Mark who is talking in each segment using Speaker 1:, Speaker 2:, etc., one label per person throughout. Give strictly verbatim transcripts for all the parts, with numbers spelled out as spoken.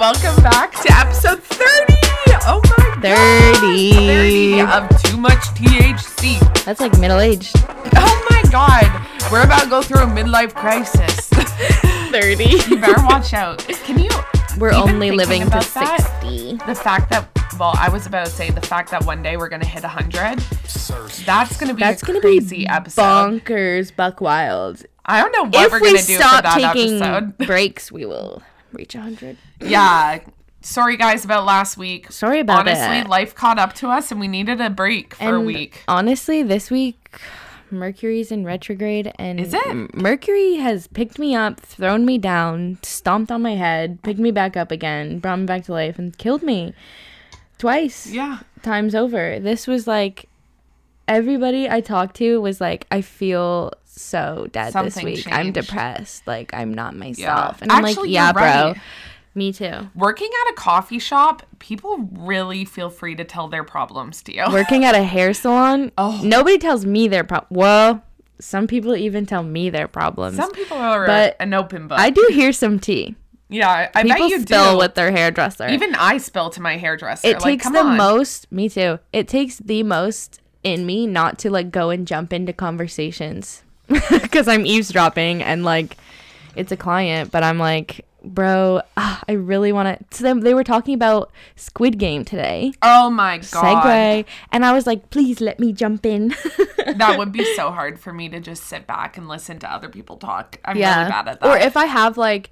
Speaker 1: welcome back to episode thirty. Oh my
Speaker 2: thirty.
Speaker 1: God. thirty of Too Much T H C.
Speaker 2: That's like middle-aged.
Speaker 1: Oh my God. We're about to go through a midlife crisis.
Speaker 2: thirty.
Speaker 1: You better watch out. Can you...
Speaker 2: We're
Speaker 1: even
Speaker 2: only
Speaker 1: thinking
Speaker 2: living to
Speaker 1: about that,
Speaker 2: sixty.
Speaker 1: The fact that... Well, I was about to say the fact that one day we're going to hit one hundred. That's going to be
Speaker 2: That's
Speaker 1: a
Speaker 2: gonna
Speaker 1: crazy
Speaker 2: be
Speaker 1: episode.
Speaker 2: bonkers, buck wild.
Speaker 1: I don't know what
Speaker 2: if
Speaker 1: we're
Speaker 2: we
Speaker 1: going to do for
Speaker 2: stop
Speaker 1: that
Speaker 2: taking
Speaker 1: episode.
Speaker 2: breaks, we will reach one hundred.
Speaker 1: Yeah. Sorry, guys, about last week.
Speaker 2: Sorry about
Speaker 1: Honestly,
Speaker 2: it.
Speaker 1: life caught up to us and we needed a break for
Speaker 2: and
Speaker 1: a week.
Speaker 2: Honestly, this week, Mercury's in retrograde. And
Speaker 1: Is it?
Speaker 2: M- Mercury has picked me up, thrown me down, stomped on my head, picked me back up again, brought me back to life, and killed me twice.
Speaker 1: Yeah.
Speaker 2: Times over. This was like, everybody I talked to was like, I feel so dead
Speaker 1: Something
Speaker 2: this week. I'm
Speaker 1: changed.
Speaker 2: depressed. Like, I'm not myself.
Speaker 1: Yeah.
Speaker 2: And I'm
Speaker 1: Actually,
Speaker 2: like, yeah,
Speaker 1: you're right.
Speaker 2: bro. Me too.
Speaker 1: Working at a coffee shop, people really feel free to tell their problems to you.
Speaker 2: Working at a hair salon,
Speaker 1: Oh.
Speaker 2: nobody tells me their problem. Well, some people even tell me their problems.
Speaker 1: Some people are
Speaker 2: But
Speaker 1: an open book.
Speaker 2: I do hear some tea.
Speaker 1: yeah, I
Speaker 2: People
Speaker 1: bet you
Speaker 2: spill
Speaker 1: do.
Speaker 2: with their hairdresser.
Speaker 1: Even I spill to my hairdresser.
Speaker 2: it
Speaker 1: like,
Speaker 2: takes
Speaker 1: come
Speaker 2: the
Speaker 1: on.
Speaker 2: most. Me too. It takes the most in me not to like go and jump into conversations because I'm eavesdropping and like it's a client, but I'm like, bro, ah, I really want to. So they were talking about Squid Game today.
Speaker 1: Oh my God.
Speaker 2: Segue, and I was like, please let me jump in.
Speaker 1: That would be so hard for me to just sit back and listen to other people talk. I'm
Speaker 2: yeah.
Speaker 1: really bad at that.
Speaker 2: Or if I have like,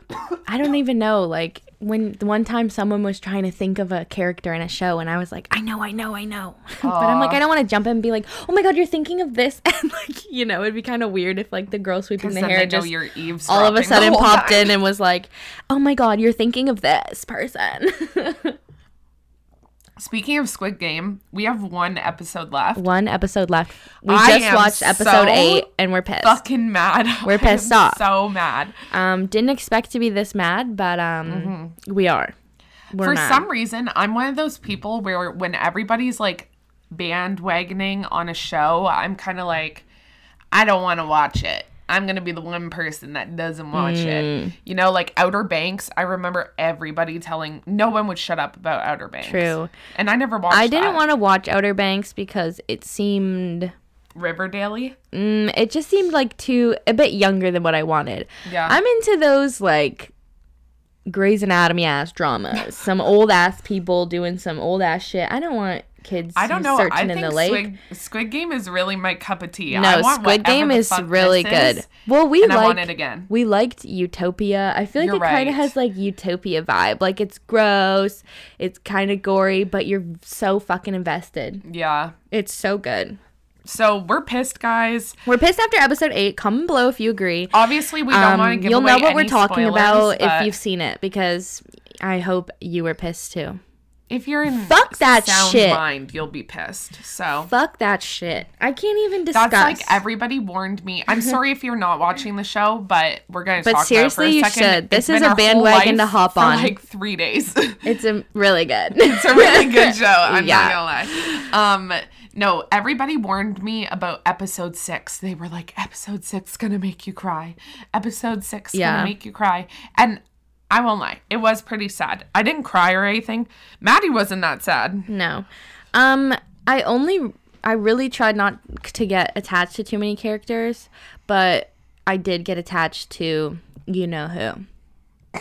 Speaker 2: I don't even know, like when the one time someone was trying to think of a character in a show and I was like, I know, I know, I know. But I'm like, I don't want to jump in and be like, oh my God, you're thinking of this. And like, you know, it'd be kind of weird if like the girl sweeping the
Speaker 1: then
Speaker 2: hair
Speaker 1: they know
Speaker 2: just
Speaker 1: you're
Speaker 2: all of a
Speaker 1: eavesdropping the
Speaker 2: sudden
Speaker 1: whole
Speaker 2: popped
Speaker 1: time.
Speaker 2: in and was like, oh my God, you're thinking of this person.
Speaker 1: Speaking of Squid Game, we have one episode left.
Speaker 2: One episode left. We
Speaker 1: I
Speaker 2: just
Speaker 1: am
Speaker 2: watched episode
Speaker 1: so
Speaker 2: eight and we're pissed.
Speaker 1: Fucking mad.
Speaker 2: We're pissed
Speaker 1: I am
Speaker 2: off.
Speaker 1: So mad.
Speaker 2: Um, didn't expect to be this mad, but um, we are. We're
Speaker 1: For
Speaker 2: mad.
Speaker 1: some reason, I'm one of those people where when everybody's like bandwagoning on a show, I'm kind of like, I don't want to watch it. I'm going to be the one person that doesn't watch
Speaker 2: Mm.
Speaker 1: it. You know, like Outer Banks, I remember everybody telling, no one would shut up about Outer Banks.
Speaker 2: True.
Speaker 1: And I never watched
Speaker 2: I didn't
Speaker 1: that.
Speaker 2: want to watch Outer Banks because it seemed,
Speaker 1: Riverdale?
Speaker 2: mm, it just seemed like too, a bit younger than what I wanted.
Speaker 1: Yeah.
Speaker 2: I'm into those like Grey's Anatomy ass dramas. Some old ass people doing some old ass shit. I don't want kids
Speaker 1: I don't know.
Speaker 2: searching
Speaker 1: I
Speaker 2: in
Speaker 1: think
Speaker 2: the lake.
Speaker 1: Squid, Squid Game is really my cup of tea. I
Speaker 2: No,
Speaker 1: want
Speaker 2: Squid
Speaker 1: whatever
Speaker 2: Game
Speaker 1: the
Speaker 2: is
Speaker 1: fuck
Speaker 2: really
Speaker 1: this
Speaker 2: good.
Speaker 1: is,
Speaker 2: Well, we
Speaker 1: and
Speaker 2: like
Speaker 1: I want it again.
Speaker 2: we liked Utopia. I feel like
Speaker 1: You're
Speaker 2: it kind of
Speaker 1: right.
Speaker 2: has like Utopia vibe. Like it's gross, it's kind of gory, but you're so fucking invested.
Speaker 1: Yeah.
Speaker 2: It's so good.
Speaker 1: So we're pissed, guys.
Speaker 2: We're pissed after episode eight. Comment below if you agree.
Speaker 1: Obviously, we don't
Speaker 2: Um,
Speaker 1: want to give
Speaker 2: you'll
Speaker 1: away
Speaker 2: know what
Speaker 1: any
Speaker 2: we're talking
Speaker 1: spoilers,
Speaker 2: about
Speaker 1: but
Speaker 2: if you've seen it, because I hope you were pissed too.
Speaker 1: if you're in
Speaker 2: Fuck that
Speaker 1: sound
Speaker 2: shit.
Speaker 1: mind, you'll be pissed. So
Speaker 2: Fuck that shit. I can't even discuss.
Speaker 1: that's like everybody warned me. I'm sorry if you're not watching the show, but we're gonna
Speaker 2: But
Speaker 1: talk
Speaker 2: seriously,
Speaker 1: about it
Speaker 2: you
Speaker 1: for a second.
Speaker 2: should. This
Speaker 1: It's
Speaker 2: is
Speaker 1: been
Speaker 2: a
Speaker 1: our whole
Speaker 2: bandwagon to
Speaker 1: life
Speaker 2: hop
Speaker 1: for
Speaker 2: on.
Speaker 1: like three days.
Speaker 2: It's a really good.
Speaker 1: It's a really good show. I'm
Speaker 2: Yeah.
Speaker 1: not gonna lie. Um, no, everybody warned me about episode six. They were like, episode six gonna make you cry. Episode six
Speaker 2: Yeah.
Speaker 1: gonna make you cry. And I won't lie, it was pretty sad. I didn't cry or anything. Maddie wasn't that sad.
Speaker 2: No. Um, I only, I really tried not to get attached to too many characters, but I did get attached to you know who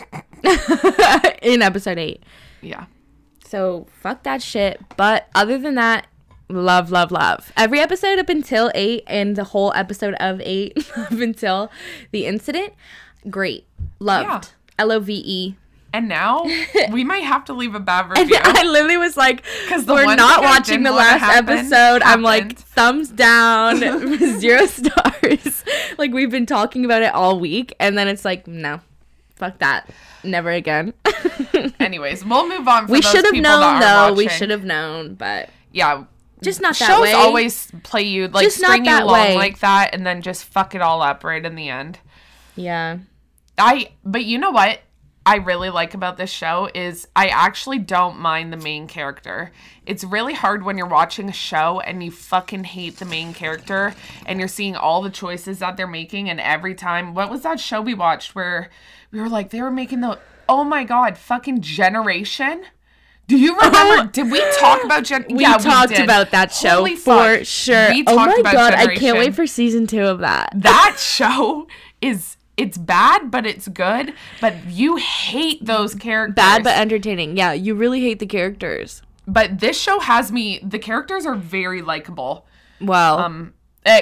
Speaker 2: in episode eight.
Speaker 1: Yeah.
Speaker 2: So fuck that shit. But other than that, love, love, love. Every episode up until eight and the whole episode of eight up until the incident, great. Loved.
Speaker 1: Yeah.
Speaker 2: L O V E.
Speaker 1: And now we might have to leave a bad
Speaker 2: And
Speaker 1: review.
Speaker 2: I literally was like,
Speaker 1: 'Cause the
Speaker 2: we're
Speaker 1: one
Speaker 2: not
Speaker 1: thing I
Speaker 2: watching
Speaker 1: didn't
Speaker 2: the
Speaker 1: wanna
Speaker 2: last
Speaker 1: happen
Speaker 2: episode. I'm like,
Speaker 1: happened.
Speaker 2: thumbs down, zero stars. Like, we've been talking about it all week. And then it's like, no, fuck that. Never again.
Speaker 1: Anyways, we'll move on. For
Speaker 2: we
Speaker 1: those
Speaker 2: should have
Speaker 1: people
Speaker 2: known,
Speaker 1: that are
Speaker 2: though. We
Speaker 1: watching.
Speaker 2: should have known, but
Speaker 1: Yeah.
Speaker 2: just not that
Speaker 1: Shows
Speaker 2: way.
Speaker 1: always play you, like,
Speaker 2: Just not
Speaker 1: string you
Speaker 2: that
Speaker 1: along
Speaker 2: way.
Speaker 1: like that and then just fuck it all up right in the end.
Speaker 2: Yeah.
Speaker 1: I, but you know what I really like about this show is I actually don't mind the main character. It's really hard when you're watching a show and you fucking hate the main character and you're seeing all the choices that they're making, and every time, what was that show we watched where we were like, they were making the oh my God, fucking Generation. Do you remember? Did we talk about Gen?
Speaker 2: We
Speaker 1: yeah,
Speaker 2: talked
Speaker 1: we did.
Speaker 2: about that show
Speaker 1: Holy
Speaker 2: for
Speaker 1: fuck.
Speaker 2: sure.
Speaker 1: We
Speaker 2: Oh
Speaker 1: talked
Speaker 2: my
Speaker 1: about
Speaker 2: God, I
Speaker 1: Generation.
Speaker 2: can't wait for season two of that.
Speaker 1: That show is, it's bad, but it's good. But you hate those characters.
Speaker 2: Bad but entertaining. Yeah, you really hate the characters.
Speaker 1: But this show has me, the characters are very likable.
Speaker 2: Wow.
Speaker 1: Um,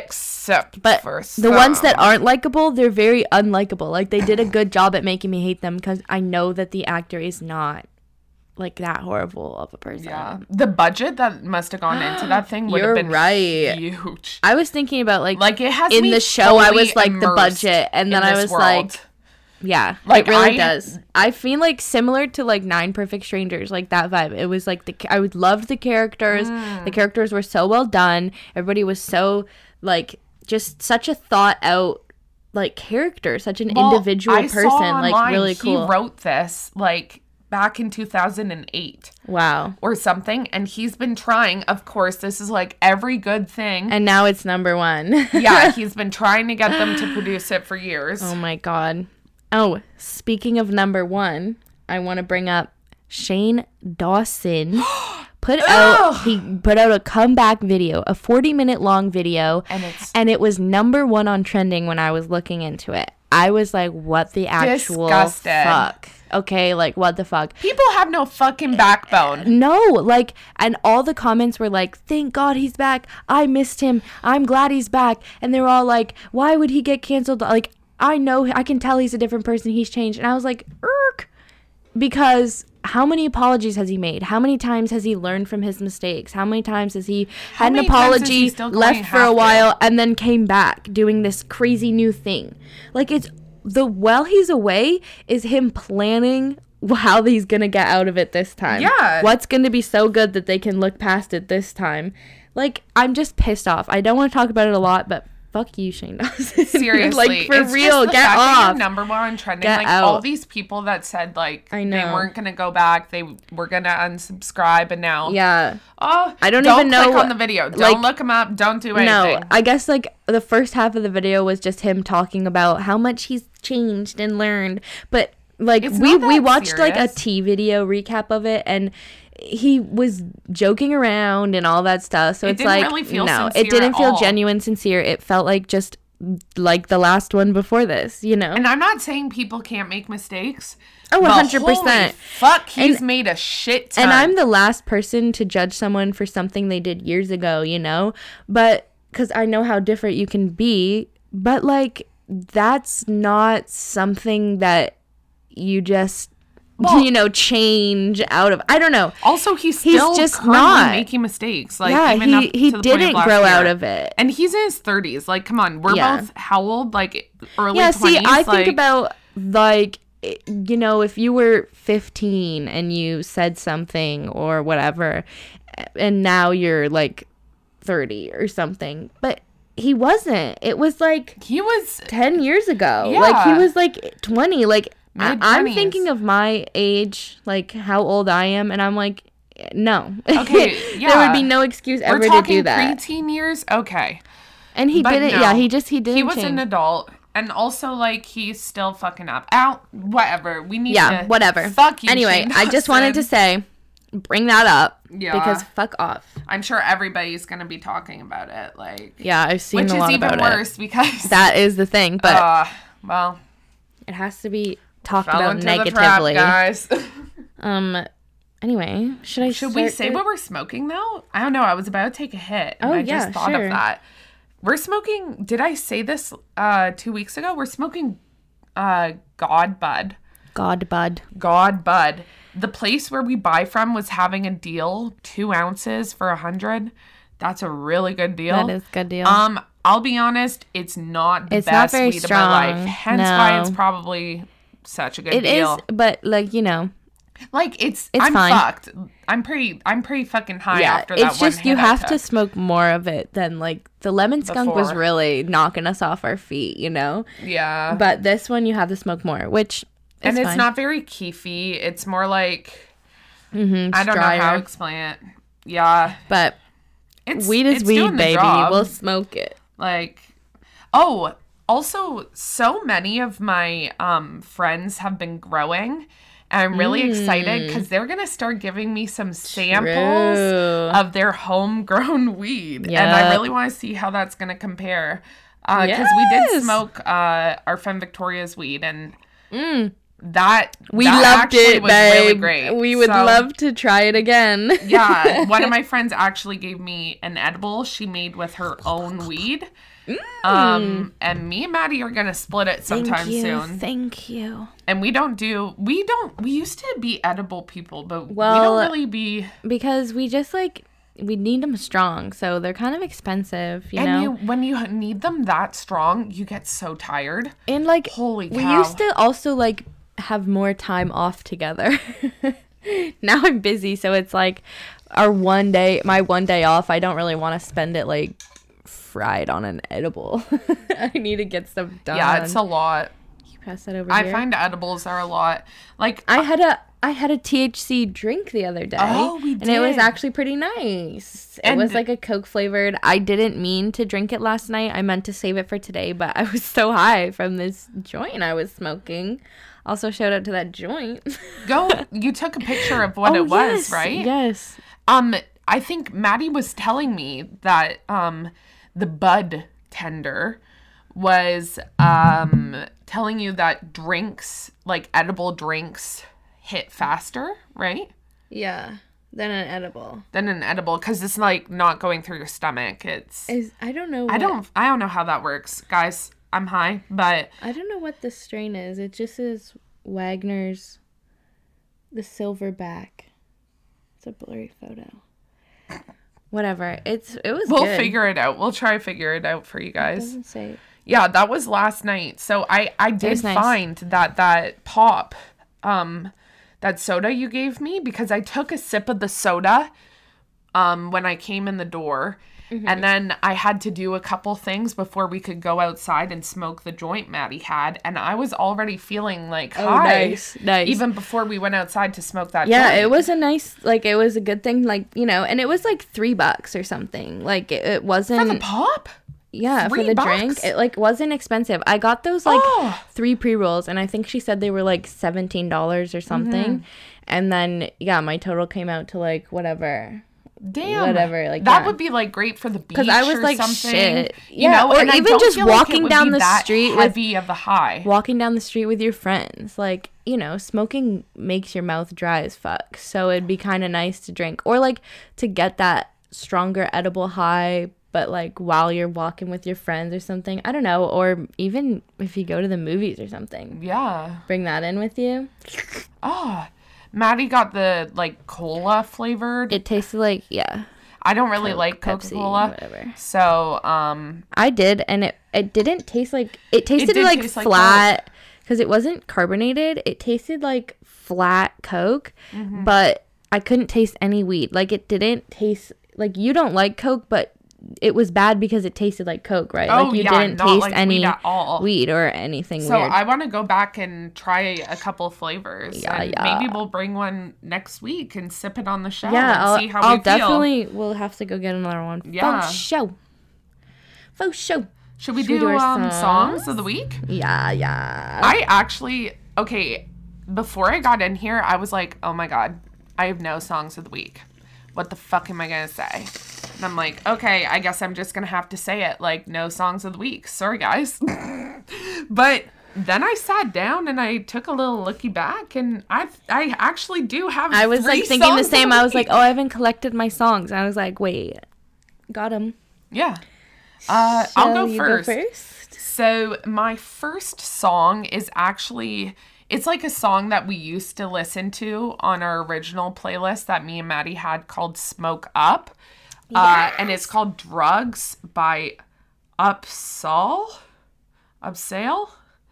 Speaker 1: except
Speaker 2: But
Speaker 1: for
Speaker 2: the ones
Speaker 1: some.
Speaker 2: that aren't likable, they're very unlikable. Like, they did a good job at making me hate them because I know that the actor is not, like, that horrible of a person.
Speaker 1: Yeah. The budget that must have gone into that thing would
Speaker 2: You're
Speaker 1: have been
Speaker 2: right.
Speaker 1: huge.
Speaker 2: I was thinking about, like,
Speaker 1: Like, it has
Speaker 2: in
Speaker 1: me
Speaker 2: the show, I
Speaker 1: fully
Speaker 2: was like, the
Speaker 1: immersed
Speaker 2: budget. And then
Speaker 1: in
Speaker 2: I
Speaker 1: this
Speaker 2: was
Speaker 1: world.
Speaker 2: like, yeah,
Speaker 1: Like,
Speaker 2: it really
Speaker 1: I-
Speaker 2: does. I feel like similar to, like, Nine Perfect Strangers, like, that vibe. It was, like, the I would loved the characters.
Speaker 1: Mm.
Speaker 2: The characters were so well done. Everybody was so, like, just such a thought out, like, character, such an
Speaker 1: Well,
Speaker 2: individual
Speaker 1: I saw
Speaker 2: person, like,
Speaker 1: online
Speaker 2: really cool.
Speaker 1: He wrote this, like, back in two thousand eight
Speaker 2: Wow.
Speaker 1: or something, and he's been trying, of course, this is like every good thing.
Speaker 2: And now it's number one.
Speaker 1: Yeah, he's been trying to get them to produce it for years.
Speaker 2: Oh my God. Oh, speaking of number one, I want to bring up Shane Dawson. Put out he put out a comeback video, a forty minute long video,
Speaker 1: And it's
Speaker 2: and it was number one on trending when I was looking into it. I was like, what the actual
Speaker 1: Disgusted.
Speaker 2: fuck? Okay, like, what the fuck?
Speaker 1: People have no fucking backbone.
Speaker 2: No, like, and all the comments were like, thank God he's back. I missed him. I'm glad he's back. And they were all like, why would he get canceled? Like, I know, I can tell he's a different person. He's changed. And I was like, irk. Because how many apologies has he made? How many times has he learned from his mistakes? How many times has he
Speaker 1: How
Speaker 2: had an
Speaker 1: many times is he
Speaker 2: apology,
Speaker 1: still going
Speaker 2: left for
Speaker 1: have
Speaker 2: a
Speaker 1: to?
Speaker 2: while, and then came back doing this crazy new thing? Like, it's the while he's away is him planning how he's gonna get out of it this time.
Speaker 1: Yeah.
Speaker 2: What's gonna be so good that they can look past it this time? Like, I'm just pissed off. I don't want to talk about it a lot, but fuck you, Shane Dawson.
Speaker 1: Seriously.
Speaker 2: Like, for
Speaker 1: it's
Speaker 2: real,
Speaker 1: just the
Speaker 2: get
Speaker 1: fact that
Speaker 2: off.
Speaker 1: you're number one on trending.
Speaker 2: Get
Speaker 1: like
Speaker 2: out.
Speaker 1: all these people that said like
Speaker 2: I
Speaker 1: they
Speaker 2: know.
Speaker 1: weren't gonna go back, they were gonna unsubscribe, and now
Speaker 2: Yeah.
Speaker 1: oh
Speaker 2: I don't
Speaker 1: don't
Speaker 2: even know
Speaker 1: click
Speaker 2: what-
Speaker 1: on the video. Don't
Speaker 2: like,
Speaker 1: look him up. Don't do anything.
Speaker 2: No, I guess, like, the first half of the video was just him talking about how much he's changed and learned. But, like,
Speaker 1: It's
Speaker 2: we,
Speaker 1: not
Speaker 2: we
Speaker 1: that
Speaker 2: watched, like, a
Speaker 1: serious.
Speaker 2: T video recap of it, and he was joking around and all that stuff. So
Speaker 1: It
Speaker 2: it's
Speaker 1: didn't
Speaker 2: like,
Speaker 1: really feel
Speaker 2: no,
Speaker 1: sincere
Speaker 2: it didn't
Speaker 1: at
Speaker 2: feel
Speaker 1: all.
Speaker 2: genuine, sincere. It felt like just like the last one before this, you know?
Speaker 1: And I'm not saying people can't make mistakes.
Speaker 2: Oh,
Speaker 1: but
Speaker 2: one hundred percent.
Speaker 1: holy fuck, he's
Speaker 2: And-
Speaker 1: made a shit ton.
Speaker 2: And I'm the last person to judge someone for something they did years ago, you know? But because I know how different you can be. But, like, that's not something that you just,
Speaker 1: Well-
Speaker 2: you know, change out of. I don't know.
Speaker 1: Also, he's
Speaker 2: He's
Speaker 1: still
Speaker 2: just
Speaker 1: currently
Speaker 2: not.
Speaker 1: making mistakes. Like,
Speaker 2: Yeah,
Speaker 1: even
Speaker 2: he-
Speaker 1: up
Speaker 2: he
Speaker 1: to the point
Speaker 2: didn't
Speaker 1: of last
Speaker 2: grow out
Speaker 1: year.
Speaker 2: of it.
Speaker 1: And he's in his thirties. Like, come on. We're
Speaker 2: Yeah.
Speaker 1: both how old? Like, early
Speaker 2: Yeah,
Speaker 1: twenties?
Speaker 2: see, I
Speaker 1: like,
Speaker 2: think about, like, it- you know, if you were fifteen and you said something or whatever, and now you're, like, thirty or something. But he wasn't. It was, like,
Speaker 1: he was...
Speaker 2: ten years ago. Like, he
Speaker 1: Yeah.
Speaker 2: was, like, twenty. Like, I- I'm
Speaker 1: Mid-twenties.
Speaker 2: thinking of my age, like, how old I am, and I'm like, no.
Speaker 1: Okay,
Speaker 2: There
Speaker 1: yeah.
Speaker 2: would be no excuse
Speaker 1: We're
Speaker 2: ever to
Speaker 1: talking
Speaker 2: do that.
Speaker 1: preteen years? Okay.
Speaker 2: And he
Speaker 1: But
Speaker 2: didn't,
Speaker 1: no.
Speaker 2: yeah, he just, he didn't
Speaker 1: He was
Speaker 2: change.
Speaker 1: an adult. And also, like, he's still fucking up. Out. Whatever. We need
Speaker 2: Yeah,
Speaker 1: to...
Speaker 2: whatever.
Speaker 1: Fuck you,
Speaker 2: Anyway,
Speaker 1: Shane
Speaker 2: I just wanted to
Speaker 1: Dawson.
Speaker 2: say, bring that up.
Speaker 1: Yeah.
Speaker 2: Because fuck off.
Speaker 1: I'm sure everybody's going to be talking about it. Like...
Speaker 2: Yeah, I've seen
Speaker 1: Which
Speaker 2: a
Speaker 1: is
Speaker 2: lot
Speaker 1: even
Speaker 2: about
Speaker 1: worse
Speaker 2: it.
Speaker 1: because...
Speaker 2: That is the thing, but
Speaker 1: Uh, well...
Speaker 2: it has to be talked
Speaker 1: Fell
Speaker 2: about
Speaker 1: into
Speaker 2: negatively.
Speaker 1: the trap, guys.
Speaker 2: Um, anyway, should I
Speaker 1: Should we
Speaker 2: start
Speaker 1: say
Speaker 2: the-
Speaker 1: what we're smoking though? I don't know. I was about to take a hit, and
Speaker 2: Oh,
Speaker 1: I
Speaker 2: yeah,
Speaker 1: just thought
Speaker 2: sure.
Speaker 1: of that. We're smoking. Did I say this uh, two weeks ago? We're smoking uh, God Bud.
Speaker 2: God, bud.
Speaker 1: God Bud. The place where we buy from was having a deal, two ounces for a hundred. That's a really good deal.
Speaker 2: That is a good deal.
Speaker 1: Um, I'll be honest, it's not the
Speaker 2: It's not
Speaker 1: best
Speaker 2: very
Speaker 1: weed of my life.
Speaker 2: strong.
Speaker 1: Hence why
Speaker 2: No.
Speaker 1: it's probably such a good
Speaker 2: It is,
Speaker 1: deal.
Speaker 2: but, like, you know,
Speaker 1: Like it's,
Speaker 2: It's
Speaker 1: I'm
Speaker 2: fine.
Speaker 1: fucked. I'm pretty, I'm pretty fucking high
Speaker 2: yeah,
Speaker 1: after that
Speaker 2: it's
Speaker 1: one
Speaker 2: just you
Speaker 1: hit I
Speaker 2: have to
Speaker 1: took.
Speaker 2: smoke more of it than, like, the lemon skunk was
Speaker 1: Before.
Speaker 2: really knocking us off our feet, you know?
Speaker 1: Yeah,
Speaker 2: But this one you have to smoke more, which
Speaker 1: and
Speaker 2: is
Speaker 1: it's
Speaker 2: fine.
Speaker 1: not very keefy. It's more like
Speaker 2: Mhm,
Speaker 1: I don't know
Speaker 2: drier.
Speaker 1: how to explain it. Yeah,
Speaker 2: But
Speaker 1: it's
Speaker 2: weed is
Speaker 1: it's
Speaker 2: weed,
Speaker 1: doing the
Speaker 2: baby.
Speaker 1: job.
Speaker 2: We'll smoke it.
Speaker 1: Like, oh, also, so many of my um friends have been growing, And I'm really
Speaker 2: Mm.
Speaker 1: excited because they're going to start giving me some samples
Speaker 2: True.
Speaker 1: of their homegrown weed. And I
Speaker 2: Yep.
Speaker 1: really want to see how that's going to compare. Because we did
Speaker 2: Yes.
Speaker 1: smoke uh, our friend Victoria's weed, and
Speaker 2: Mm.
Speaker 1: that
Speaker 2: We
Speaker 1: that
Speaker 2: loved
Speaker 1: actually
Speaker 2: it,
Speaker 1: was
Speaker 2: babe.
Speaker 1: really great.
Speaker 2: We would
Speaker 1: So,
Speaker 2: love to try it again.
Speaker 1: yeah, one of my friends actually gave me an edible she made with her own weed. Um, and me and Maddie are gonna split it sometime
Speaker 2: Thank you.
Speaker 1: soon.
Speaker 2: Thank you.
Speaker 1: And we don't do we don't we used to be edible people, but we
Speaker 2: Well,
Speaker 1: don't really be.
Speaker 2: Because we just like we need them strong, so they're kind of expensive, you
Speaker 1: And
Speaker 2: know.
Speaker 1: you when you need them that strong, you get so tired.
Speaker 2: and like
Speaker 1: Holy
Speaker 2: we
Speaker 1: cow.
Speaker 2: used to also like have more time off together. Now I'm busy, so it's like our one day, my one day off. I don't really want to spend it like fried on an edible. I need to get stuff done.
Speaker 1: Yeah, it's a lot.
Speaker 2: Can you pass that over
Speaker 1: I
Speaker 2: here?
Speaker 1: find edibles are a lot. Like
Speaker 2: I had a I had a T H C drink the other day.
Speaker 1: Oh, we
Speaker 2: And it was
Speaker 1: did.
Speaker 2: actually pretty nice.
Speaker 1: And-
Speaker 2: it was like a Coke flavored. I didn't mean to drink it last night. I meant to save it for today, but I was so high from this joint I was smoking. Also, shout out to that joint.
Speaker 1: go you took a picture of what
Speaker 2: Oh,
Speaker 1: it was,
Speaker 2: yes,
Speaker 1: right?
Speaker 2: Yes.
Speaker 1: Um, I think Maddie was telling me that um the bud tender was um telling you that drinks, like edible drinks, hit faster, right?
Speaker 2: Yeah. Then an edible.
Speaker 1: Than an edible, because it's like not going through your stomach. It's
Speaker 2: Is I don't know.
Speaker 1: I
Speaker 2: what-
Speaker 1: don't I don't know how that works, guys. I'm high, but
Speaker 2: I don't know what the strain is. It just is Wagner's the silverback. It's a blurry photo. Whatever. It's it was
Speaker 1: we'll
Speaker 2: good.
Speaker 1: figure it out. We'll try to figure it out for you
Speaker 2: It
Speaker 1: guys.
Speaker 2: doesn't say.
Speaker 1: Yeah, that was last night. So I I did
Speaker 2: was nice.
Speaker 1: find that that pop, um, that soda you gave me, because I took a sip of the soda, um, when I came in the door,
Speaker 2: Mm-hmm.
Speaker 1: and then I had to do a couple things before we could go outside and smoke the joint Maddie had, and I was already feeling like
Speaker 2: Oh,
Speaker 1: high,
Speaker 2: nice, nice.
Speaker 1: even before we went outside to smoke that.
Speaker 2: Yeah,
Speaker 1: joint.
Speaker 2: it was a nice, like, it was a good thing, like, you know, and it was like three bucks or something. Like, it, it wasn't.
Speaker 1: for the pop.
Speaker 2: Yeah,
Speaker 1: Three
Speaker 2: for the
Speaker 1: bucks?
Speaker 2: drink. It, like, wasn't expensive. I got those, like,
Speaker 1: Oh.
Speaker 2: three pre-rolls, and I think she said they were, like, seventeen dollars or something.
Speaker 1: Mm-hmm.
Speaker 2: And then, yeah, my total came out to, like, whatever.
Speaker 1: Damn.
Speaker 2: Whatever, like,
Speaker 1: that
Speaker 2: yeah.
Speaker 1: would be like great for the beach.
Speaker 2: Because I was
Speaker 1: or
Speaker 2: like,
Speaker 1: something.
Speaker 2: shit.
Speaker 1: You
Speaker 2: Yeah,
Speaker 1: know,
Speaker 2: or
Speaker 1: and I
Speaker 2: even
Speaker 1: don't
Speaker 2: just
Speaker 1: feel like it
Speaker 2: walking
Speaker 1: would
Speaker 2: down
Speaker 1: be
Speaker 2: the
Speaker 1: that
Speaker 2: street with-
Speaker 1: heavy of a high.
Speaker 2: Walking down the street with your friends. Like, you know, smoking makes your mouth dry as fuck. So it'd be kind of nice to drink. Or, like, to get that stronger edible high, but, like, while you're walking with your friends or something. I don't know. Or even if you go to the movies or something.
Speaker 1: Yeah.
Speaker 2: Bring that in with you.
Speaker 1: Oh, Maddie got the like cola flavored.
Speaker 2: It tasted like, yeah.
Speaker 1: I don't really
Speaker 2: Coke,
Speaker 1: like
Speaker 2: Pepsi,
Speaker 1: Coca-Cola.
Speaker 2: whatever.
Speaker 1: So, um,
Speaker 2: I did, and it it didn't taste like it tasted
Speaker 1: did
Speaker 2: like
Speaker 1: taste like
Speaker 2: flat because it wasn't carbonated. It tasted like flat Coke,
Speaker 1: Mm-hmm.
Speaker 2: but I couldn't taste any weed. Like it didn't taste like you don't like Coke, but it was bad because it tasted like Coke, right?
Speaker 1: Oh,
Speaker 2: like you
Speaker 1: yeah,
Speaker 2: didn't
Speaker 1: not
Speaker 2: taste
Speaker 1: like
Speaker 2: any
Speaker 1: weed at all.
Speaker 2: weed or anything
Speaker 1: so
Speaker 2: weird.
Speaker 1: I want to go back and try a couple flavors.
Speaker 2: Yeah,
Speaker 1: and
Speaker 2: yeah.
Speaker 1: Maybe we'll bring one next week and sip it on the show
Speaker 2: yeah,
Speaker 1: and
Speaker 2: I'll,
Speaker 1: see how
Speaker 2: I'll
Speaker 1: we feel.
Speaker 2: definitely we'll have to go get another one.
Speaker 1: Yeah.
Speaker 2: For show. For show.
Speaker 1: Should we
Speaker 2: Should we
Speaker 1: do
Speaker 2: do our
Speaker 1: um,
Speaker 2: songs?
Speaker 1: songs of the week?
Speaker 2: Yeah, yeah.
Speaker 1: I actually, okay, before I got in here, I was like, oh my God, I have no songs of the week. What the fuck am I going to say? And I'm like, okay, I guess I'm just going to have to say it. Like, no songs of the week. Sorry, guys. But then I sat down and I took a little looky back, and I I actually do have
Speaker 2: I was
Speaker 1: three
Speaker 2: like thinking the
Speaker 1: songs of
Speaker 2: same. I was like,
Speaker 1: week.
Speaker 2: oh, I haven't collected my songs. I was like, wait, got them.
Speaker 1: Yeah. Uh, I'll go first.
Speaker 2: first.
Speaker 1: So my first song is actually, it's like a song that we used to listen to on our original playlist that me and Maddie had called Smoke Up. Uh, and it's called Drugs by Upsal. Upsale?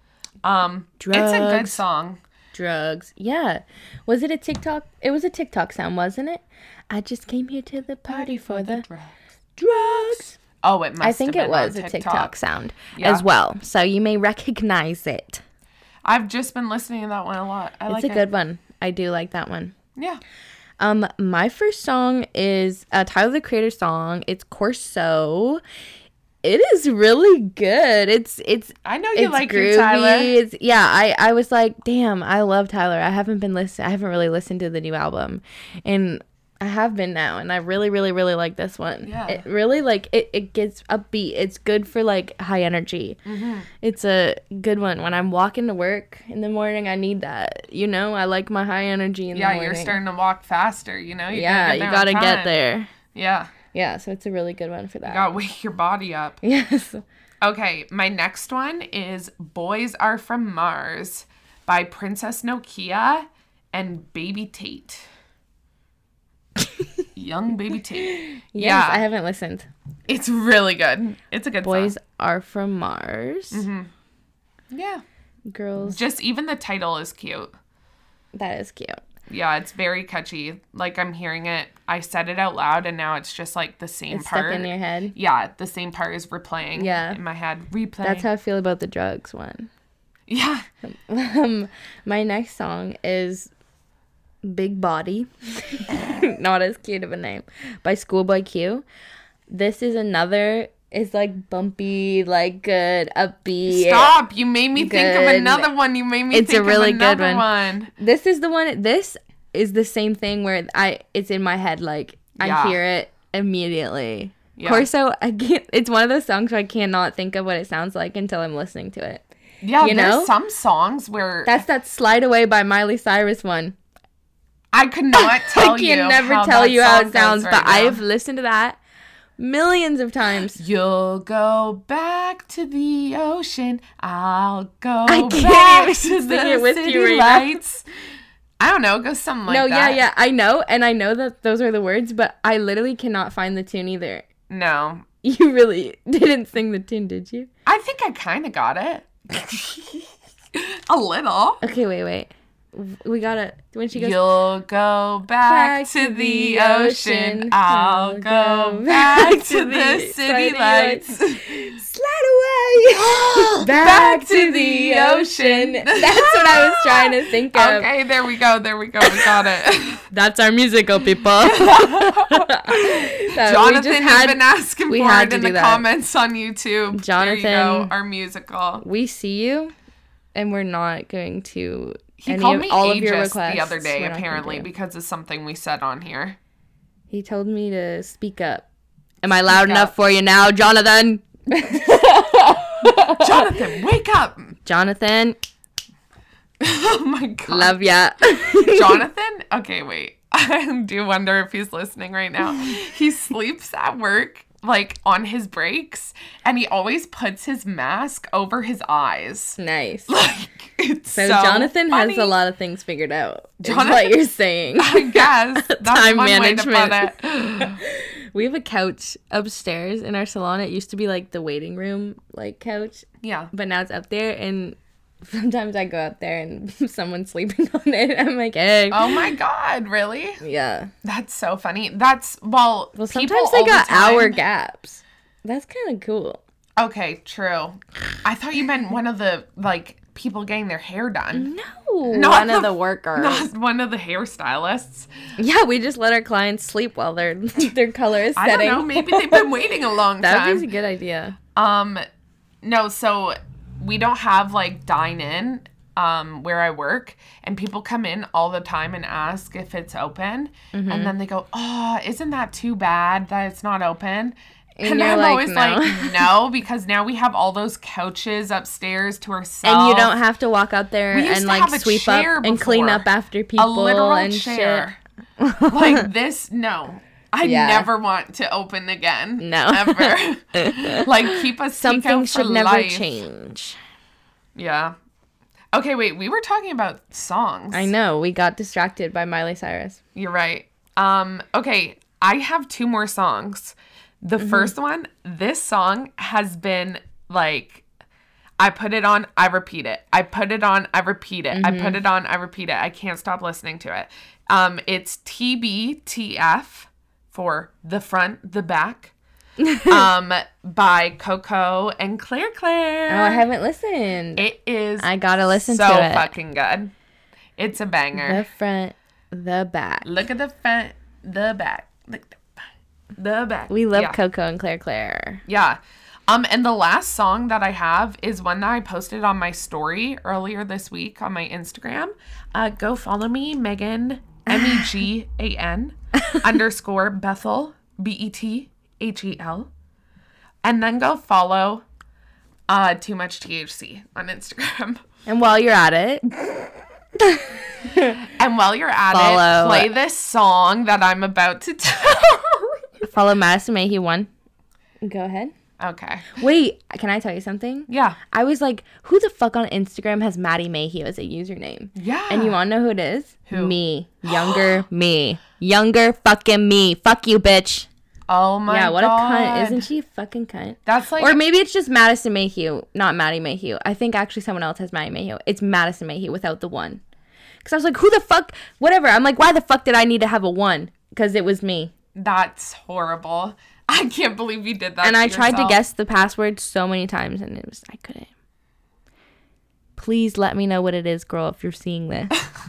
Speaker 1: Um, it's a good
Speaker 2: Drugs.
Speaker 1: song.
Speaker 2: Drugs. Yeah. Was it a TikTok? It was a TikTok sound, wasn't it? I just came here to the party for the drugs.
Speaker 1: Oh, it must
Speaker 2: I think
Speaker 1: have
Speaker 2: it
Speaker 1: been on
Speaker 2: was a TikTok sound
Speaker 1: Yeah.
Speaker 2: as well. So you may recognize it.
Speaker 1: I've just been listening to that one a lot. I
Speaker 2: It's
Speaker 1: like
Speaker 2: a
Speaker 1: it.
Speaker 2: good one. I do like that one.
Speaker 1: Yeah.
Speaker 2: Um, my first song is a Tyler the Creator song. It's Corso. It is really good. It's it's
Speaker 1: I know you
Speaker 2: it's
Speaker 1: like
Speaker 2: groovy.
Speaker 1: your Tyler.
Speaker 2: It's, yeah, I I was like, damn, I love Tyler. I haven't been listen. I haven't really listened to the new album, and I have been now, and I really, really, really like this one.
Speaker 1: Yeah.
Speaker 2: It really like it. It gets upbeat. It's good for like high energy.
Speaker 1: Mm-hmm.
Speaker 2: It's a good one when I'm walking to work in the morning. I need that. You know, I like my high energy in
Speaker 1: Yeah,
Speaker 2: the morning.
Speaker 1: you're starting to walk faster. You know. You
Speaker 2: yeah,
Speaker 1: gotta
Speaker 2: you
Speaker 1: get
Speaker 2: gotta
Speaker 1: there on
Speaker 2: get
Speaker 1: time.
Speaker 2: there.
Speaker 1: Yeah.
Speaker 2: Yeah, so it's a really good one for that.
Speaker 1: You gotta wake your body up.
Speaker 2: Yes.
Speaker 1: Okay, my next one is Boys Are From Mars by Princess Nokia and Baby Tate. Young Baby Tate.
Speaker 2: Yes,
Speaker 1: Yeah.
Speaker 2: I haven't listened.
Speaker 1: It's really good. It's a good
Speaker 2: Boys
Speaker 1: song.
Speaker 2: Are From Mars.
Speaker 1: Mm-hmm. Yeah.
Speaker 2: Girls.
Speaker 1: Just even the title is cute.
Speaker 2: That is cute.
Speaker 1: Yeah, it's very catchy. Like, I'm hearing it. I said it out loud, and now it's just, like, the same
Speaker 2: It's
Speaker 1: part.
Speaker 2: stuck in your head.
Speaker 1: Yeah, the same part is replaying
Speaker 2: Yeah.
Speaker 1: in my head. Replaying.
Speaker 2: That's how I feel about the drugs one.
Speaker 1: Yeah.
Speaker 2: Um, my next song is Big Body. Not as cute of a name. By Schoolboy Q. This is another... It's like bumpy, like good, upbeat.
Speaker 1: Stop! You made me think of
Speaker 2: Good.
Speaker 1: another one. You made me
Speaker 2: It's a
Speaker 1: think
Speaker 2: really
Speaker 1: of
Speaker 2: good
Speaker 1: another
Speaker 2: one.
Speaker 1: one.
Speaker 2: This is the one. This is the same thing where I. It's in my head. Like
Speaker 1: Yeah.
Speaker 2: I hear it immediately.
Speaker 1: Yeah.
Speaker 2: Corso. I can't. It's one of those songs where I cannot think of what it sounds like until I'm listening to it.
Speaker 1: Yeah,
Speaker 2: You
Speaker 1: there's
Speaker 2: know?
Speaker 1: some songs where
Speaker 2: That's that "Slide Away" by Miley Cyrus one.
Speaker 1: I could not tell
Speaker 2: I
Speaker 1: you.
Speaker 2: can never
Speaker 1: how
Speaker 2: tell
Speaker 1: that
Speaker 2: you how
Speaker 1: song
Speaker 2: it sounds,
Speaker 1: goes
Speaker 2: but
Speaker 1: right now.
Speaker 2: I've listened to that millions of times.
Speaker 1: You'll go back to the ocean. I'll go
Speaker 2: I can't
Speaker 1: back
Speaker 2: even
Speaker 1: to
Speaker 2: sing
Speaker 1: the
Speaker 2: it with
Speaker 1: city
Speaker 2: you right now.
Speaker 1: lights. I don't know. It goes something like
Speaker 2: no,
Speaker 1: that.
Speaker 2: yeah, yeah, I know, and I know that those are the words, but I literally cannot find the tune either.
Speaker 1: No.
Speaker 2: You really didn't sing the tune, did you?
Speaker 1: I think I kind of got it. A little.
Speaker 2: Okay, wait, wait. We gotta. When she goes.
Speaker 1: You'll go back,
Speaker 2: Back
Speaker 1: to
Speaker 2: to
Speaker 1: the
Speaker 2: the
Speaker 1: ocean.
Speaker 2: ocean.
Speaker 1: I'll go back to the city lights.
Speaker 2: Slide away. Back to the ocean. That's what I was trying to think of.
Speaker 1: Okay, there we go. There we go. We got it.
Speaker 2: That's our musical, people. So
Speaker 1: Jonathan
Speaker 2: we just
Speaker 1: has
Speaker 2: had,
Speaker 1: been asking
Speaker 2: we
Speaker 1: for
Speaker 2: had
Speaker 1: it
Speaker 2: to
Speaker 1: in
Speaker 2: do
Speaker 1: the
Speaker 2: that.
Speaker 1: comments on YouTube. There you go.
Speaker 2: Jonathan-
Speaker 1: Our musical.
Speaker 2: we see you, and we're not going to.
Speaker 1: He
Speaker 2: any
Speaker 1: called
Speaker 2: of,
Speaker 1: me
Speaker 2: all of your
Speaker 1: ageist
Speaker 2: requests.
Speaker 1: the other day,
Speaker 2: we're not gonna
Speaker 1: apparently,
Speaker 2: do.
Speaker 1: because of something we said on here.
Speaker 2: He told me to speak up. Am I loud
Speaker 1: Speak
Speaker 2: enough
Speaker 1: up.
Speaker 2: for you now, Jonathan?
Speaker 1: Jonathan, wake up!
Speaker 2: Jonathan,
Speaker 1: Oh my god.
Speaker 2: love ya.
Speaker 1: Jonathan? Okay, wait. I do wonder if he's listening right now. He sleeps at work, like on his breaks, and he always puts his mask over his eyes.
Speaker 2: Nice.
Speaker 1: Like, it's
Speaker 2: So,
Speaker 1: so,
Speaker 2: Jonathan
Speaker 1: funny.
Speaker 2: has a lot of things figured out. Is
Speaker 1: Jonathan-
Speaker 2: what you're saying.
Speaker 1: I guess. That's
Speaker 2: Time
Speaker 1: one
Speaker 2: management.
Speaker 1: way to put it.
Speaker 2: We have a couch upstairs in our salon. It used to be like the waiting room like couch,
Speaker 1: Yeah.
Speaker 2: but now it's up there, and sometimes I go up there and someone's sleeping on it. I'm like, hey.
Speaker 1: Oh my god, really?
Speaker 2: Yeah.
Speaker 1: That's so funny. That's, well,
Speaker 2: Well,
Speaker 1: people
Speaker 2: sometimes they
Speaker 1: all the
Speaker 2: got
Speaker 1: time-
Speaker 2: hour gaps. That's kind of cool.
Speaker 1: Okay, true. I thought you meant one of the, like, people getting their hair done.
Speaker 2: No.
Speaker 1: Not
Speaker 2: One
Speaker 1: the-
Speaker 2: of the workers.
Speaker 1: Not one of the hairstylists.
Speaker 2: Yeah, we just let our clients sleep while their their color is
Speaker 1: I don't
Speaker 2: setting.
Speaker 1: know. Maybe they've been waiting a long
Speaker 2: That
Speaker 1: time.
Speaker 2: would be a good idea.
Speaker 1: Um, no, so we don't have like dine in um where I work, and people come in all the time and ask if it's open,
Speaker 2: Mm-hmm.
Speaker 1: and then they go, "Oh, isn't that too bad that it's not open?"
Speaker 2: And
Speaker 1: And,
Speaker 2: you're
Speaker 1: I'm
Speaker 2: like,
Speaker 1: always
Speaker 2: "No."
Speaker 1: like, "No," because now we have all those couches upstairs to ourselves.
Speaker 2: And you don't have to walk out there
Speaker 1: We used
Speaker 2: and
Speaker 1: to
Speaker 2: like
Speaker 1: have a
Speaker 2: sweep
Speaker 1: chair
Speaker 2: up and clean
Speaker 1: before.
Speaker 2: up after
Speaker 1: a
Speaker 2: people
Speaker 1: literal
Speaker 2: and
Speaker 1: chair.
Speaker 2: shit.
Speaker 1: Like this, no. I
Speaker 2: Yeah.
Speaker 1: never want to open again.
Speaker 2: No.
Speaker 1: Ever. Like, keep us
Speaker 2: Something
Speaker 1: for
Speaker 2: should never
Speaker 1: life.
Speaker 2: change.
Speaker 1: Yeah. Okay, wait. We were talking about songs.
Speaker 2: I know. We got distracted by Miley Cyrus.
Speaker 1: You're right. Um, okay, I have two more songs. The
Speaker 2: Mm-hmm.
Speaker 1: first one, this song has been like, I put it on, I repeat it. I put it on, I repeat it. I
Speaker 2: Mm-hmm.
Speaker 1: put it on, I repeat it. I can't stop listening to it. Um, it's T B T F for The Front, The Back. um, by Coco and Claire Claire.
Speaker 2: Oh, I haven't listened.
Speaker 1: It is
Speaker 2: I gotta listen
Speaker 1: so
Speaker 2: to it.
Speaker 1: fucking good. It's a banger.
Speaker 2: The front, the back.
Speaker 1: Look at the front, the back. Look at the front, the back.
Speaker 2: We love
Speaker 1: yeah.
Speaker 2: Coco and Claire Claire.
Speaker 1: Yeah. Um, and the last song that I have is one that I posted on my story earlier this week on my Instagram. Uh, go follow me, Megan, M E G A N underscore Bethel, B E T H E L. And then go follow uh, Too Much T H C on Instagram.
Speaker 2: And while you're at it,
Speaker 1: and while you're at
Speaker 2: follow.
Speaker 1: it, play this song that I'm about to tell.
Speaker 2: Follow Madison Mayhew one. Go ahead.
Speaker 1: Okay.
Speaker 2: Wait, can I tell you something?
Speaker 1: Yeah.
Speaker 2: I was like, who the fuck on Instagram has Maddie Mayhew as a username?
Speaker 1: Yeah.
Speaker 2: And you want to know who it is?
Speaker 1: Who?
Speaker 2: Me. Younger me. Younger fucking me. Fuck you, bitch.
Speaker 1: Oh my god.
Speaker 2: Yeah, what
Speaker 1: God.
Speaker 2: a cunt. Isn't she a fucking cunt?
Speaker 1: That's like...
Speaker 2: Or maybe it's just Madison Mayhew, not Maddie Mayhew. I think actually someone else has Maddie Mayhew. It's Madison Mayhew without the one. Because I was like, who the fuck? Whatever. I'm like, why the fuck did I need to have a one? Because it was me.
Speaker 1: That's horrible. I can't believe you did that.
Speaker 2: And
Speaker 1: to
Speaker 2: I tried
Speaker 1: yourself.
Speaker 2: to guess the password so many times and it was, I couldn't. Please let me know what it is, girl, if you're seeing this.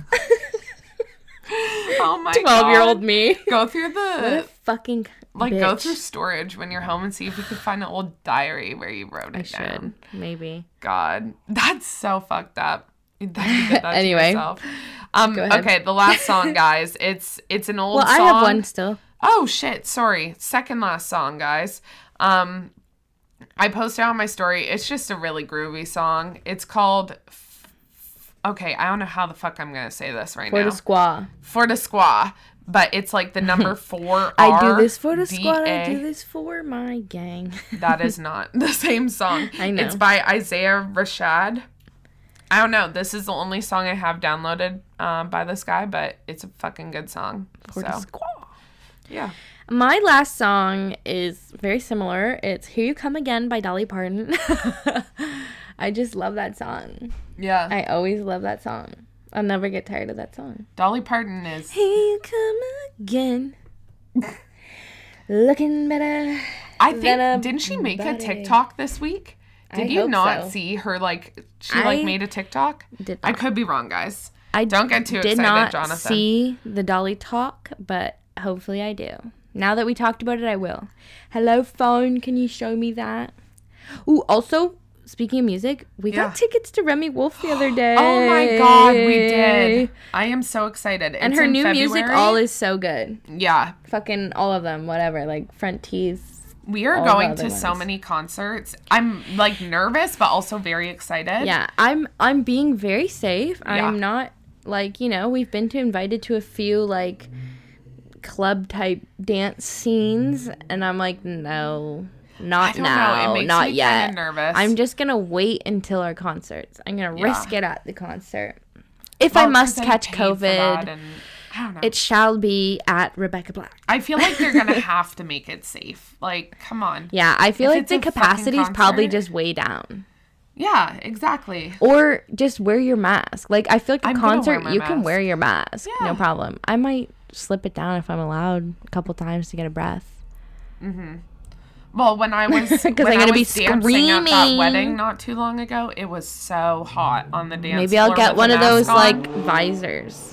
Speaker 1: Oh my god.
Speaker 2: twelve-year-old me.
Speaker 1: Go through
Speaker 2: What a
Speaker 1: the...
Speaker 2: fucking
Speaker 1: Like,
Speaker 2: bitch.
Speaker 1: go through storage when you're home and see if you can find an old diary where you wrote it
Speaker 2: I should.
Speaker 1: down.
Speaker 2: Maybe.
Speaker 1: God. That's so fucked up. That you did that
Speaker 2: Anyway.
Speaker 1: to yourself. Um,
Speaker 2: Go ahead.
Speaker 1: okay, the last song, guys. It's it's an old
Speaker 2: Well,
Speaker 1: song.
Speaker 2: I have one still.
Speaker 1: Oh, shit. Sorry. Second last song, guys. Um, I posted on my story. It's just a really groovy song. It's called... F- okay, I don't know how the fuck I'm going to say this right
Speaker 2: For
Speaker 1: now.
Speaker 2: the squaw.
Speaker 1: For the squaw. But it's like the number four
Speaker 2: I
Speaker 1: R
Speaker 2: do this for the
Speaker 1: D
Speaker 2: squad. I
Speaker 1: A.
Speaker 2: do this for my gang.
Speaker 1: That is not the same song.
Speaker 2: I know.
Speaker 1: It's by Isaiah Rashad. I don't know. This is the only song I have downloaded uh, by this guy, but it's a fucking good song.
Speaker 2: For
Speaker 1: so,
Speaker 2: the squaw.
Speaker 1: yeah.
Speaker 2: My last song is very similar. It's Here You Come Again by Dolly Parton. I just love that song.
Speaker 1: Yeah.
Speaker 2: I always love that song. I'll never get tired of that song.
Speaker 1: Dolly Parton is...
Speaker 2: Here you come again. Looking better.
Speaker 1: I
Speaker 2: than a
Speaker 1: think... Didn't she make
Speaker 2: buddy.
Speaker 1: a TikTok this week? Did
Speaker 2: I
Speaker 1: you
Speaker 2: hope
Speaker 1: not
Speaker 2: so.
Speaker 1: see her, like... She,
Speaker 2: I
Speaker 1: like, made a TikTok?
Speaker 2: Did
Speaker 1: I
Speaker 2: not.
Speaker 1: could be wrong, guys.
Speaker 2: I
Speaker 1: Don't get too
Speaker 2: did
Speaker 1: excited,
Speaker 2: not
Speaker 1: Jonathan.
Speaker 2: see the Dolly talk, but hopefully I do. Now that we talked about it, I will. Hello, phone. Can you show me that? Ooh, also, speaking of music, we
Speaker 1: Yeah.
Speaker 2: got tickets to Remy Wolf the other day.
Speaker 1: Oh my god, we did. I am so excited.
Speaker 2: And
Speaker 1: It's
Speaker 2: her
Speaker 1: in
Speaker 2: new music
Speaker 1: February.
Speaker 2: all is so good.
Speaker 1: Yeah.
Speaker 2: Fucking all of them, whatever. Like front tees.
Speaker 1: We are
Speaker 2: all the
Speaker 1: going
Speaker 2: other
Speaker 1: to so
Speaker 2: ones.
Speaker 1: many concerts. I'm like nervous, but also very excited.
Speaker 2: Yeah, I'm I'm being very safe.
Speaker 1: Yeah.
Speaker 2: I'm not like, you know, we've been to invited to a few like club type dance scenes and I'm like, no, not
Speaker 1: I don't
Speaker 2: now,
Speaker 1: know. It makes
Speaker 2: not
Speaker 1: me
Speaker 2: yet.
Speaker 1: kinda nervous.
Speaker 2: I'm just gonna wait until our concerts. I'm gonna
Speaker 1: Yeah.
Speaker 2: risk it at the concert. If
Speaker 1: Well,
Speaker 2: I must
Speaker 1: 'cause
Speaker 2: catch
Speaker 1: paid for that
Speaker 2: COVID,
Speaker 1: and, I don't know.
Speaker 2: it shall be at Rebecca Black.
Speaker 1: I feel like they're gonna have to make it safe. Like, come on.
Speaker 2: Yeah, I feel
Speaker 1: If
Speaker 2: like
Speaker 1: it's
Speaker 2: the
Speaker 1: a fucking
Speaker 2: capacity is probably
Speaker 1: concert-
Speaker 2: just way down.
Speaker 1: Yeah, exactly.
Speaker 2: Or just wear your mask. Like, I feel like a
Speaker 1: I'm gonna wear
Speaker 2: concert,
Speaker 1: my
Speaker 2: you can
Speaker 1: mask.
Speaker 2: wear your mask.
Speaker 1: Yeah.
Speaker 2: No problem. I might slip it down if I'm allowed a couple times to get a breath.
Speaker 1: Well, when I was
Speaker 2: 'Cause
Speaker 1: when
Speaker 2: I'm
Speaker 1: I
Speaker 2: gonna be
Speaker 1: was dancing at that
Speaker 2: screaming.
Speaker 1: wedding not too long ago, it was so hot on the dance
Speaker 2: Maybe I'll
Speaker 1: floor
Speaker 2: get
Speaker 1: with
Speaker 2: one
Speaker 1: a
Speaker 2: of those,
Speaker 1: mask on.
Speaker 2: like, visors.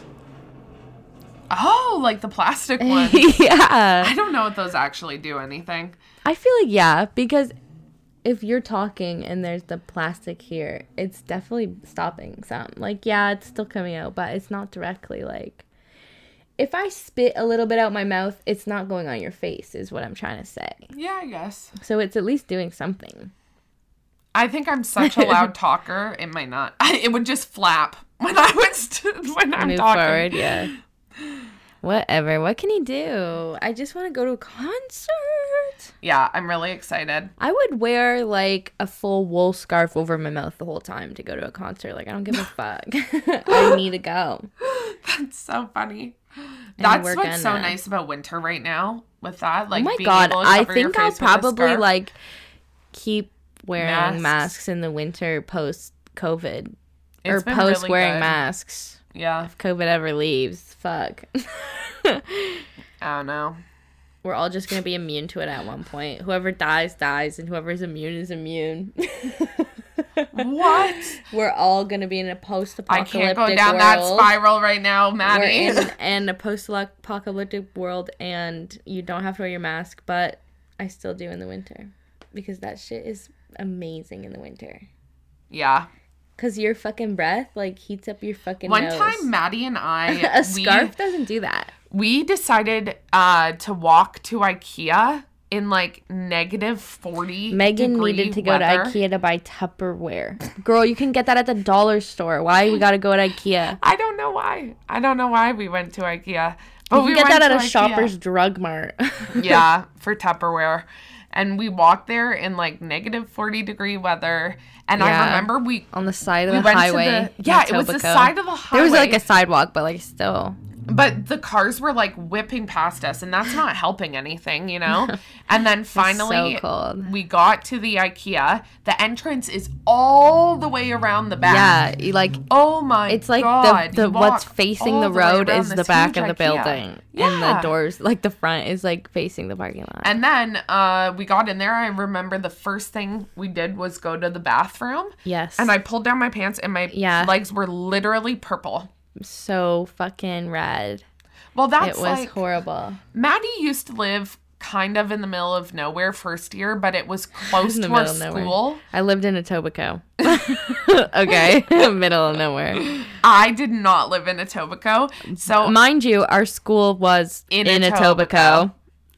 Speaker 1: Oh, like the plastic ones.
Speaker 2: Yeah.
Speaker 1: I don't know if those actually do anything.
Speaker 2: I feel like, yeah, because if you're talking and there's the plastic here, it's definitely stopping some. Like, yeah, it's still coming out, but it's not directly, like... If I spit a little bit out my mouth, it's not going on your face, is what I'm trying to say.
Speaker 1: Yeah, I guess.
Speaker 2: So it's at least doing something.
Speaker 1: I think I'm such a loud talker. It might not. It would just flap when I was when I'm
Speaker 2: Move
Speaker 1: talking.
Speaker 2: forward, yeah. Whatever. What can he do? I just want to go to a concert.
Speaker 1: Yeah, I'm really excited.
Speaker 2: I would wear like a full wool scarf over my mouth the whole time to go to a concert. Like, I don't give a fuck. I need to go.
Speaker 1: That's so funny. That's
Speaker 2: we're
Speaker 1: what's so
Speaker 2: gonna-
Speaker 1: nice about winter right now. With that, like,
Speaker 2: Oh my
Speaker 1: being
Speaker 2: god,
Speaker 1: able to
Speaker 2: I
Speaker 1: cover your
Speaker 2: think I'll
Speaker 1: face with a
Speaker 2: probably
Speaker 1: scarf.
Speaker 2: like keep wearing
Speaker 1: Masks.
Speaker 2: masks, in the winter post COVID or
Speaker 1: It's been
Speaker 2: post
Speaker 1: really
Speaker 2: wearing
Speaker 1: good.
Speaker 2: masks.
Speaker 1: Yeah,
Speaker 2: If COVID ever leaves, fuck.
Speaker 1: I don't know.
Speaker 2: We're all just gonna be immune to it at one point. Whoever dies, dies, and whoever's immune is immune.
Speaker 1: What?
Speaker 2: We're all gonna be in a
Speaker 1: I
Speaker 2: post-apocalyptic
Speaker 1: can't go down that
Speaker 2: world.
Speaker 1: spiral right now,
Speaker 2: We're
Speaker 1: Maddie.
Speaker 2: in, in a post-apocalyptic world, and you don't have to wear your mask, but I still do in the winter. because that shit is amazing in the winter.
Speaker 1: Yeah.
Speaker 2: Because your fucking breath, like, heats up your fucking
Speaker 1: One
Speaker 2: nose.
Speaker 1: time, Maddie and I...
Speaker 2: A scarf
Speaker 1: we,
Speaker 2: doesn't do that.
Speaker 1: We decided uh, to walk to IKEA in, like, negative forty
Speaker 2: Megan
Speaker 1: degree
Speaker 2: needed to
Speaker 1: weather.
Speaker 2: go to IKEA to buy Tupperware. Girl, you can get that at the dollar store. Why we gotta go to IKEA?
Speaker 1: I don't know why. I don't know why we went to IKEA. But
Speaker 2: You can
Speaker 1: we
Speaker 2: get
Speaker 1: went
Speaker 2: that at
Speaker 1: to
Speaker 2: a
Speaker 1: IKEA.
Speaker 2: Shoppers Drug Mart.
Speaker 1: Yeah, for Tupperware. And we walked there in, like, negative forty degree weather. And I
Speaker 2: Yeah.
Speaker 1: remember we...
Speaker 2: On the side of
Speaker 1: we
Speaker 2: the
Speaker 1: went
Speaker 2: highway.
Speaker 1: to the...
Speaker 2: in
Speaker 1: Yeah, it was the
Speaker 2: Etobicoke.
Speaker 1: side of the highway.
Speaker 2: There was, like, a sidewalk, but, like, still.
Speaker 1: But the cars were, like, whipping past us, and that's not helping anything, you know? And then finally,
Speaker 2: so cold.
Speaker 1: we got to the IKEA. The entrance is all the way around the back.
Speaker 2: Yeah, you, like,
Speaker 1: Oh, my
Speaker 2: it's like
Speaker 1: God.
Speaker 2: the, the
Speaker 1: You
Speaker 2: what's
Speaker 1: walk
Speaker 2: facing
Speaker 1: all
Speaker 2: the
Speaker 1: way
Speaker 2: road
Speaker 1: around
Speaker 2: is the
Speaker 1: this
Speaker 2: back
Speaker 1: huge
Speaker 2: of the
Speaker 1: IKEA.
Speaker 2: building. And
Speaker 1: Yeah.
Speaker 2: the doors, like, the front is, like, facing the parking lot.
Speaker 1: And then uh, we got in there. I remember the first thing we did was go to the bathroom.
Speaker 2: Yes.
Speaker 1: And I pulled down my pants, and my
Speaker 2: Yeah.
Speaker 1: legs were literally purple.
Speaker 2: So fucking rad.
Speaker 1: Well, that's
Speaker 2: It was
Speaker 1: like...
Speaker 2: horrible.
Speaker 1: Maddie used to live kind of in the middle of nowhere first year, but it was close
Speaker 2: In the
Speaker 1: to our
Speaker 2: middle of nowhere.
Speaker 1: school.
Speaker 2: I lived in Etobicoke. Okay, middle of nowhere.
Speaker 1: I did not live in Etobicoke. So,
Speaker 2: Mind you, our school was
Speaker 1: In
Speaker 2: in,
Speaker 1: Etobicoke.
Speaker 2: Etobicoke.